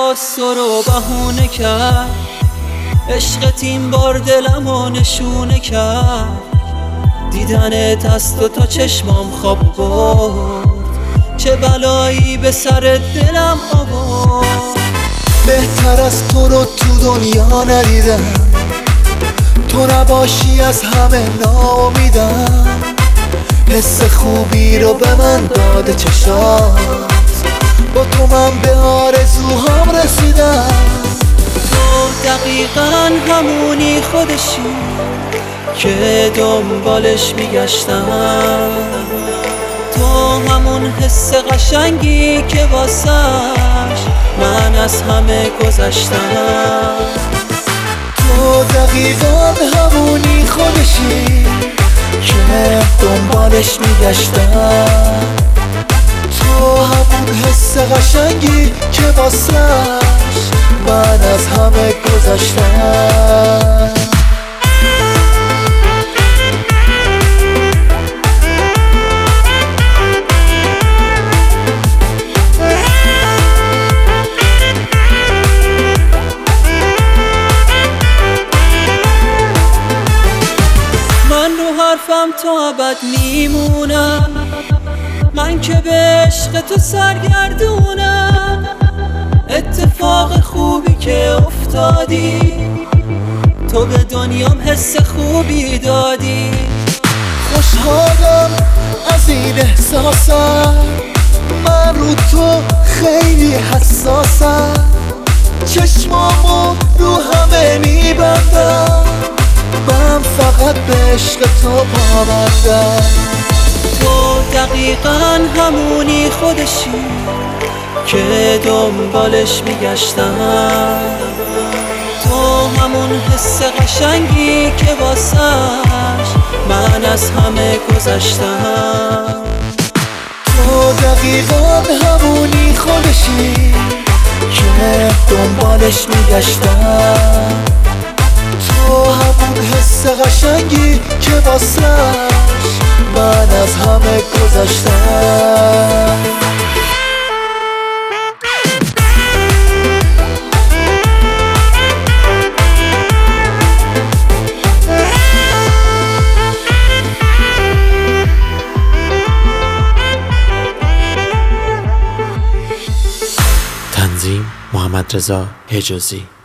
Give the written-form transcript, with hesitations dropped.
درست تو رو بهونه کرد، عشقت این بار دلمو نشونه کرد. دیدنت از تو تا چشمام خواب برد، چه بلایی به سر دلم آورد. بهتر از تو رو تو دنیا ندیدم، تو نباشی از همه ناامیدم. حس خوبی رو به من داده چشات، با تو من به آرزوهام رسیدم. تو دقیقاً همونی خودشی که دنبالش میگشتم، تو همون حس قشنگی که واسش من از همه گذشتم. تو دقیقاً همونی خودشی که دنبالش میگشتم، تو همون حس قشنگی که واسش من از همه گذشتم. حرفم تا ابد میمونم، من که به عشق تو سرگردونم. اتفاق خوبی که افتادی، تو به دنیام حس خوبی دادی. خوشحالم از این احساسم، من رو تو خیلی حساسم. چشمامو رو همه میبندم، من فقط به عشق تو پابندم. تو دقیقاً همونی خودشی که دنبالش میگشتم، تو همون حس قشنگی که واسش من از همه گذشتم. تو دقیقاً همونی خودشی که دنبالش میگشتم، تو همون حس قشنگی که واسش من از همه گذشتم. تنظیم محمد رضا حجازی.